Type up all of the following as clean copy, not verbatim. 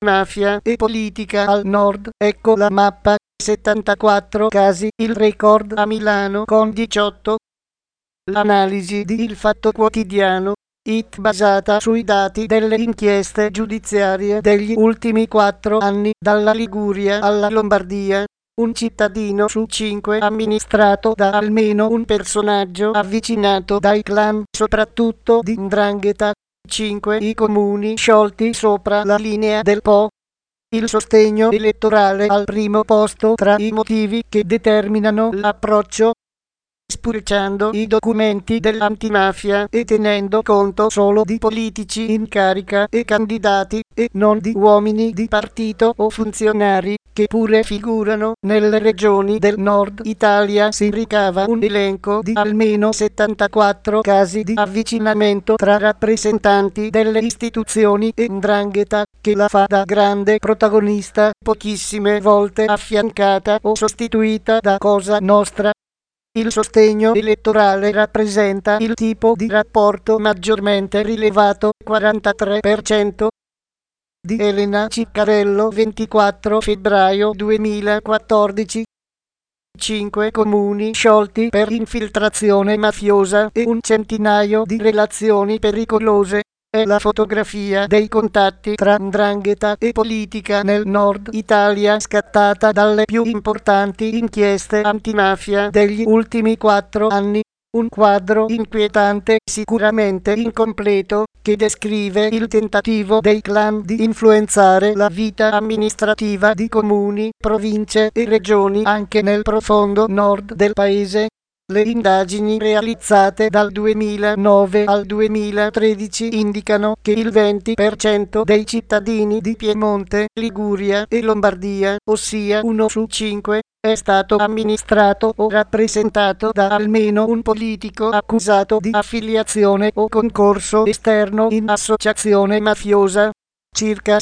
mafia e politica al nord. Ecco la mappa, 74 casi, il record a Milano con 18. L'analisi di Il Fatto Quotidiano, IT basata sui dati delle inchieste giudiziarie degli ultimi 4 anni, dalla Liguria alla Lombardia. Un cittadino su 5 amministrato da almeno un personaggio avvicinato dai clan, soprattutto di 'ndrangheta. 5 i comuni sciolti sopra la linea del Po. Il sostegno elettorale al primo posto tra i motivi che determinano l'approccio. Spulciando i documenti dell'antimafia e tenendo conto solo di politici in carica e candidati, e non di uomini di partito o funzionari, che pure figurano nelle regioni del nord Italia, si ricava un elenco di almeno 74 casi di avvicinamento tra rappresentanti delle istituzioni e 'ndrangheta, che la fa da grande protagonista, pochissime volte affiancata o sostituita da Cosa Nostra. Il sostegno elettorale rappresenta il tipo di rapporto maggiormente rilevato, 43%. Di Elena Ciccarello, 24 febbraio 2014. 5 comuni sciolti per infiltrazione mafiosa e un centinaio di relazioni pericolose. È la fotografia dei contatti tra 'ndrangheta e politica nel nord Italia, scattata dalle più importanti inchieste antimafia degli ultimi 4 anni. Un quadro inquietante, sicuramente incompleto, che descrive il tentativo dei clan di influenzare la vita amministrativa di comuni, province e regioni anche nel profondo nord del paese. Le indagini realizzate dal 2009 al 2013 indicano che il 20% dei cittadini di Piemonte, Liguria e Lombardia, ossia 1 su 5, è stato amministrato o rappresentato da almeno un politico accusato di affiliazione o concorso esterno in associazione mafiosa. Circa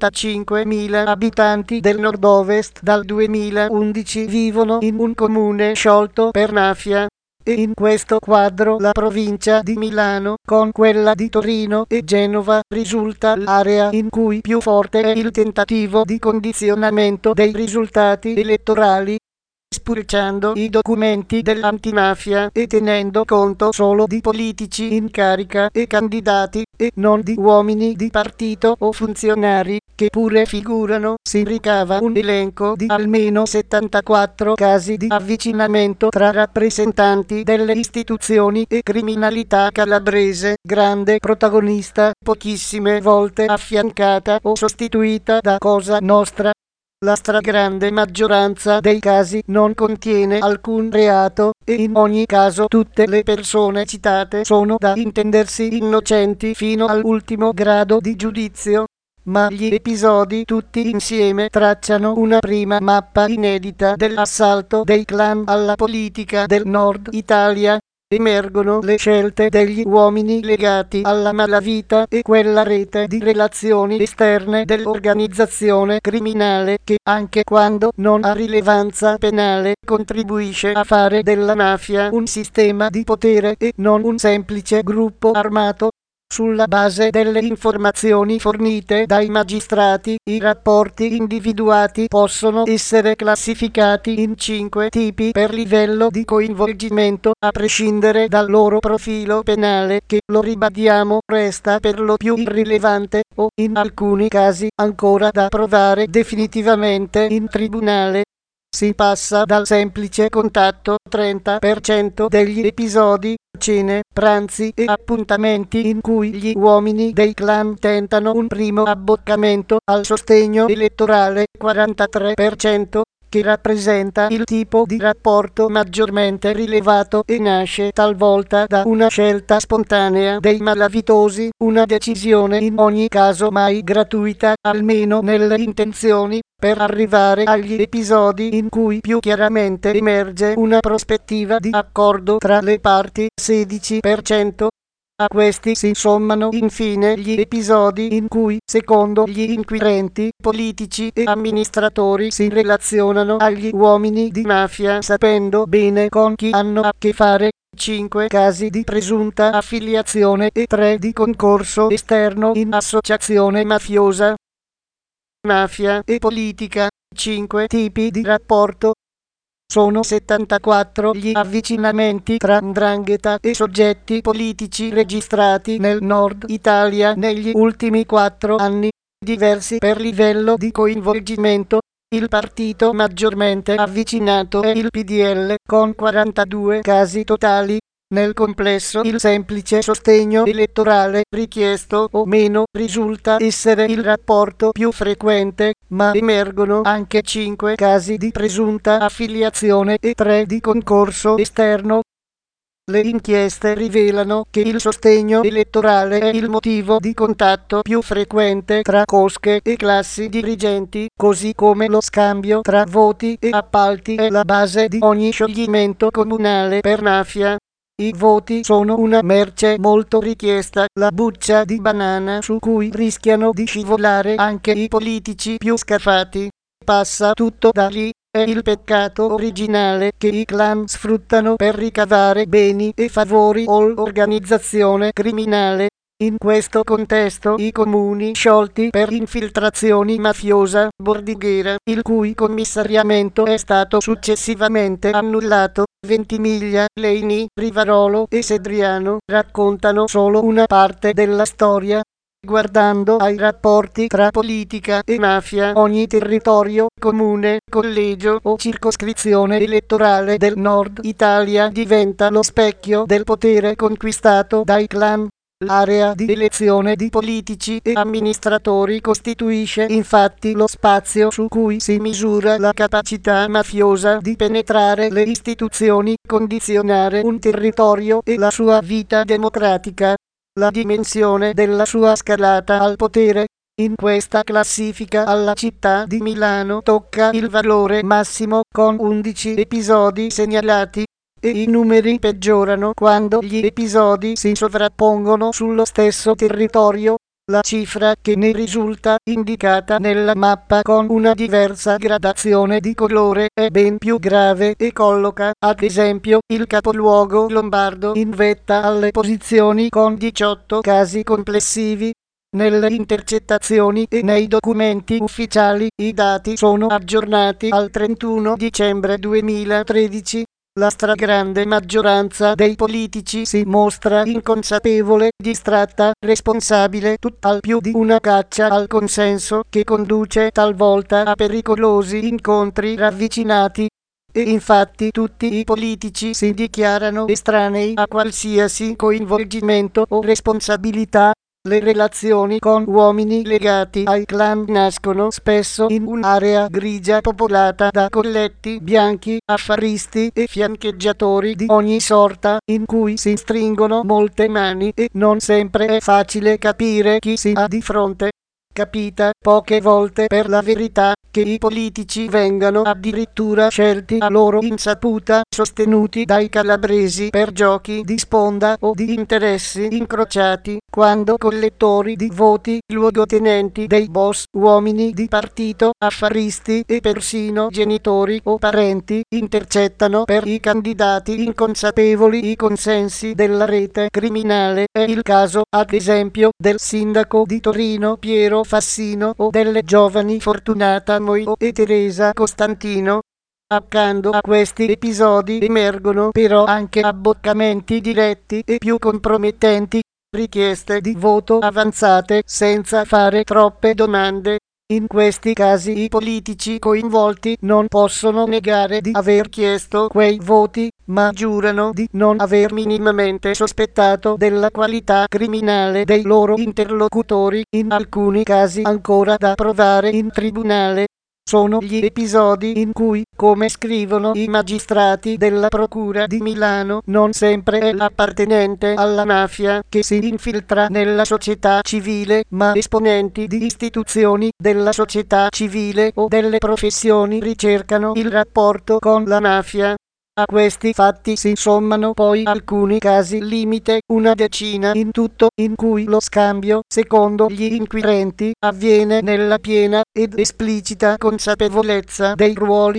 75.000 abitanti del nord-ovest dal 2011 vivono in un comune sciolto per mafia. E in questo quadro la provincia di Milano, con quella di Torino e Genova, risulta l'area in cui più forte è il tentativo di condizionamento dei risultati elettorali. Spulciando i documenti dell'antimafia e tenendo conto solo di politici in carica e candidati, e non di uomini di partito o funzionari, che pure figurano, si ricava un elenco di almeno 74 casi di avvicinamento tra rappresentanti delle istituzioni e criminalità calabrese, grande protagonista, pochissime volte affiancata o sostituita da Cosa Nostra. La stragrande maggioranza dei casi non contiene alcun reato, e in ogni caso tutte le persone citate sono da intendersi innocenti fino all'ultimo grado di giudizio. Ma gli episodi tutti insieme tracciano una prima mappa inedita dell'assalto dei clan alla politica del nord Italia. Emergono le scelte degli uomini legati alla malavita e quella rete di relazioni esterne dell'organizzazione criminale che, anche quando non ha rilevanza penale, contribuisce a fare della mafia un sistema di potere e non un semplice gruppo armato. Sulla base delle informazioni fornite dai magistrati, i rapporti individuati possono essere classificati in 5 tipi per livello di coinvolgimento, a prescindere dal loro profilo penale, che, lo ribadiamo, resta per lo più irrilevante, o in alcuni casi ancora da provare definitivamente in tribunale. Si passa dal semplice contatto, 30% degli episodi, cene, pranzi e appuntamenti in cui gli uomini dei clan tentano un primo abboccamento, al sostegno elettorale, 43%, che rappresenta il tipo di rapporto maggiormente rilevato e nasce talvolta da una scelta spontanea dei malavitosi, una decisione in ogni caso mai gratuita, almeno nelle intenzioni, per arrivare agli episodi in cui più chiaramente emerge una prospettiva di accordo tra le parti, 16%. A questi si sommano infine gli episodi in cui, secondo gli inquirenti, politici e amministratori si relazionano agli uomini di mafia sapendo bene con chi hanno a che fare. 5 casi di presunta affiliazione e 3 di concorso esterno in associazione mafiosa. mafia e politica, 5 tipi di rapporto. Sono 74 gli avvicinamenti tra 'ndrangheta e soggetti politici registrati nel Nord Italia negli ultimi 4 anni, diversi per livello di coinvolgimento. Il partito maggiormente avvicinato è il PDL, con 42 casi totali. Nel complesso il semplice sostegno elettorale, richiesto o meno, risulta essere il rapporto più frequente, ma emergono anche 5 casi di presunta affiliazione e 3 di concorso esterno. Le inchieste rivelano che il sostegno elettorale è il motivo di contatto più frequente tra cosche e classi dirigenti, così come lo scambio tra voti e appalti è la base di ogni scioglimento comunale per mafia. I voti sono una merce molto richiesta, la buccia di banana su cui rischiano di scivolare anche i politici più scafati. Passa tutto da lì. È il peccato originale che i clan sfruttano per ricavare beni e favori o l'organizzazione criminale. In questo contesto i comuni sciolti per infiltrazioni mafiosa bordighera, il cui commissariamento è stato successivamente annullato, Ventimiglia, Leini, Rivarolo e Sedriano, raccontano solo una parte della storia. Guardando ai rapporti tra politica e mafia, ogni territorio, comune, collegio o circoscrizione elettorale del Nord Italia diventa lo specchio del potere conquistato dai clan. L'area di elezione di politici e amministratori costituisce infatti lo spazio su cui si misura la capacità mafiosa di penetrare le istituzioni, condizionare un territorio e la sua vita democratica. La dimensione della sua scalata al potere. In questa classifica alla città di Milano tocca il valore massimo con 11 episodi segnalati, e i numeri peggiorano quando gli episodi si sovrappongono sullo stesso territorio. La cifra che ne risulta indicata nella mappa con una diversa gradazione di colore è ben più grave e colloca, ad esempio, il capoluogo lombardo in vetta alle posizioni con 18 casi complessivi. Nelle intercettazioni e nei documenti ufficiali i dati sono aggiornati al 31 dicembre 2013. La stragrande maggioranza dei politici si mostra inconsapevole, distratta, responsabile, tutt'al più di una caccia al consenso che conduce talvolta a pericolosi incontri ravvicinati. E infatti tutti i politici si dichiarano estranei a qualsiasi coinvolgimento o responsabilità. Le relazioni con uomini legati ai clan nascono spesso in un'area grigia popolata da colletti bianchi, affaristi e fiancheggiatori di ogni sorta, in cui si stringono molte mani e non sempre è facile capire chi si ha di fronte. Capita poche volte, per la verità, che i politici vengano addirittura scelti a loro insaputa, sostenuti dai calabresi per giochi di sponda o di interessi incrociati, quando collettori di voti, luogotenenti dei boss, uomini di partito, affaristi e persino genitori o parenti intercettano per i candidati inconsapevoli i consensi della rete criminale. È il caso, ad esempio, del sindaco di Torino Piero Fassino o delle giovani Fortunata Moio e Teresa Costantino. Accanto a questi episodi emergono però anche abboccamenti diretti e più compromettenti, richieste di voto avanzate senza fare troppe domande. In questi casi i politici coinvolti non possono negare di aver chiesto quei voti, ma giurano di non aver minimamente sospettato della qualità criminale dei loro interlocutori, in alcuni casi ancora da provare in tribunale. Sono gli episodi in cui, come scrivono i magistrati della Procura di Milano, non sempre è l'appartenente alla mafia che si infiltra nella società civile, ma esponenti di istituzioni della società civile o delle professioni ricercano il rapporto con la mafia. A questi fatti si sommano poi alcuni casi limite, una decina in tutto, in cui lo scambio, secondo gli inquirenti, avviene nella piena ed esplicita consapevolezza dei ruoli.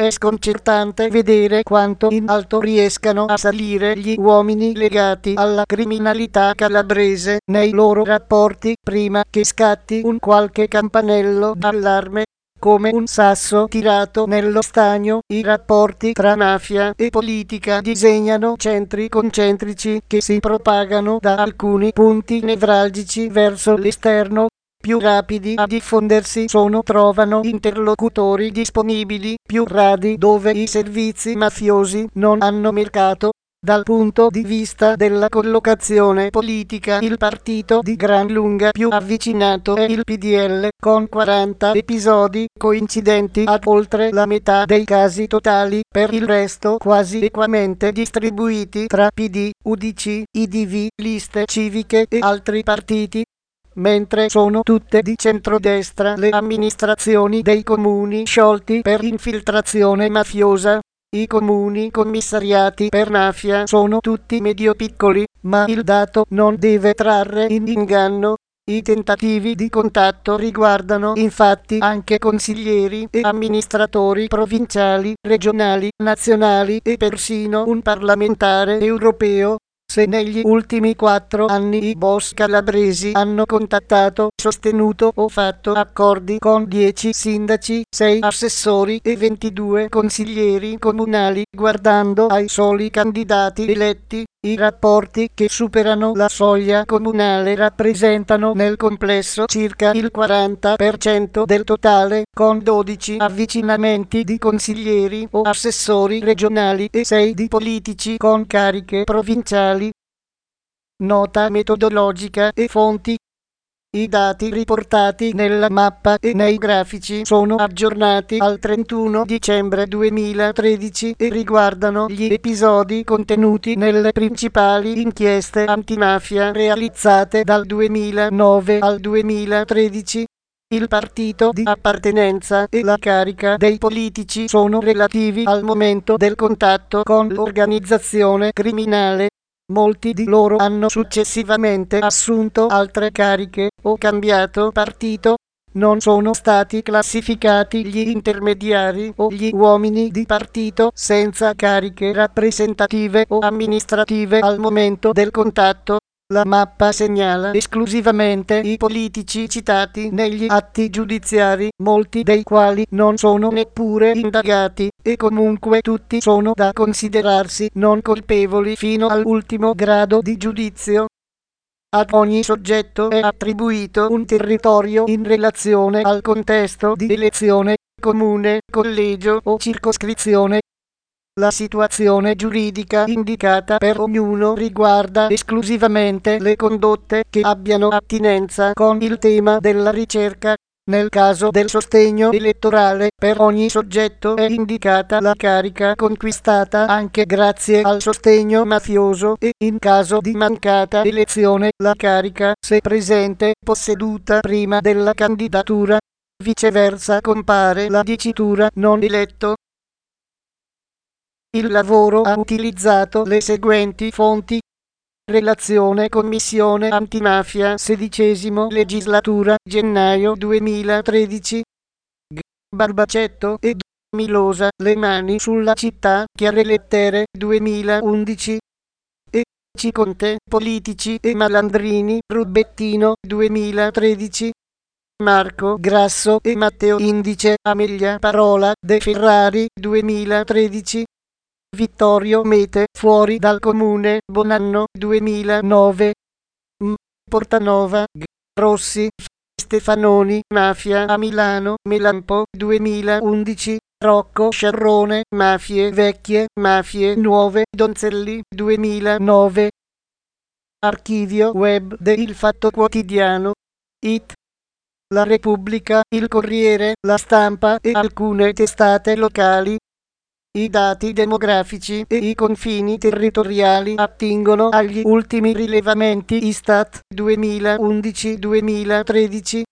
È sconcertante vedere quanto in alto riescano a salire gli uomini legati alla criminalità calabrese nei loro rapporti prima che scatti un qualche campanello d'allarme. Come un sasso tirato nello stagno, i rapporti tra mafia e politica disegnano centri concentrici che si propagano da alcuni punti nevralgici verso l'esterno. Più rapidi a diffondersi trovano interlocutori disponibili, più radi dove i servizi mafiosi non hanno mercato. Dal punto di vista della collocazione politica, il partito di gran lunga più avvicinato è il PDL, con 40 episodi coincidenti ad oltre la metà dei casi totali, per il resto quasi equamente distribuiti tra PD, UDC, IDV, liste civiche e altri partiti. Mentre sono tutte di centrodestra le amministrazioni dei comuni sciolti per infiltrazione mafiosa. I comuni commissariati per mafia sono tutti medio-piccoli, ma il dato non deve trarre in inganno. I tentativi di contatto riguardano infatti anche consiglieri e amministratori provinciali, regionali, nazionali e persino un parlamentare europeo. Se negli ultimi 4 anni i boss calabresi hanno contattato, sostenuto o fatto accordi con 10 sindaci, 6 assessori e 22 consiglieri comunali, guardando ai soli candidati eletti, i rapporti che superano la soglia comunale rappresentano nel complesso circa il 40% del totale, con 12 avvicinamenti di consiglieri o assessori regionali e 6 di politici con cariche provinciali. Nota metodologica e fonti. I dati riportati nella mappa e nei grafici sono aggiornati al 31 dicembre 2013 e riguardano gli episodi contenuti nelle principali inchieste antimafia realizzate dal 2009 al 2013. Il partito di appartenenza e la carica dei politici sono relativi al momento del contatto con l'organizzazione criminale. Molti di loro hanno successivamente assunto altre cariche o cambiato partito. Non sono stati classificati gli intermediari o gli uomini di partito senza cariche rappresentative o amministrative al momento del contatto. La mappa segnala esclusivamente i politici citati negli atti giudiziari, molti dei quali non sono neppure indagati, e comunque tutti sono da considerarsi non colpevoli fino all'ultimo grado di giudizio. Ad ogni soggetto è attribuito un territorio in relazione al contesto di elezione, comune, collegio o circoscrizione. La situazione giuridica indicata per ognuno riguarda esclusivamente le condotte che abbiano attinenza con il tema della ricerca. Nel caso del sostegno elettorale, per ogni soggetto è indicata la carica conquistata anche grazie al sostegno mafioso e, in caso di mancata elezione, la carica, se presente, posseduta prima della candidatura. Viceversa compare la dicitura non eletto. Il lavoro ha utilizzato le seguenti fonti. Relazione Commissione Antimafia 16ª legislatura, gennaio 2013. Barbacetto e Milosa, le mani sulla città, chiare lettere, 2011. E Ciconte, politici e malandrini, Rubettino, 2013. Marco Grasso e Matteo Indice, Amelia Parola, De Ferrari, 2013. Vittorio Mete, fuori dal comune, Bonanno, 2009. Portanova, Rossi, Stefanoni, mafia a Milano, Melampo, 2011. Rocco Sciarrone, mafie vecchie, mafie nuove, Donzelli, 2009. Archivio web de Il Fatto Quotidiano, IT. La Repubblica, Il Corriere, La Stampa e alcune testate locali. I dati demografici e i confini territoriali attingono agli ultimi rilevamenti Istat 2011-2013.